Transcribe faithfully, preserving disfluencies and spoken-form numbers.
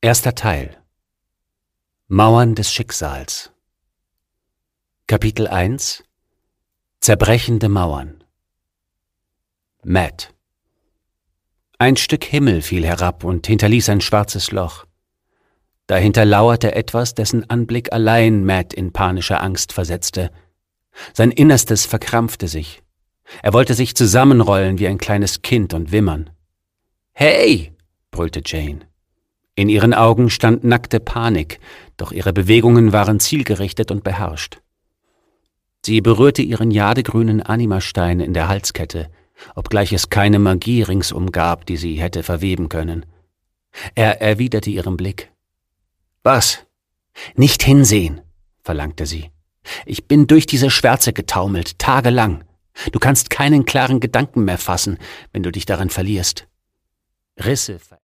Erster Teil. Mauern des Schicksals. Kapitel eins. Zerbrechende Mauern. Matt. Ein Stück Himmel fiel herab und hinterließ ein schwarzes Loch. Dahinter lauerte etwas, dessen Anblick allein Matt in panische Angst versetzte. Sein Innerstes verkrampfte sich. Er wollte sich zusammenrollen wie ein kleines Kind und wimmern. »Hey!« brüllte Jane. In ihren Augen stand nackte Panik, doch ihre Bewegungen waren zielgerichtet und beherrscht. Sie berührte ihren jadegrünen Animastein in der Halskette, obgleich es keine Magie ringsum gab, die sie hätte verweben können. Er erwiderte ihren Blick. »Was?« »Nicht hinsehen«, verlangte sie. »Ich bin durch diese Schwärze getaumelt, tagelang. Du kannst keinen klaren Gedanken mehr fassen, wenn du dich darin verlierst. Risse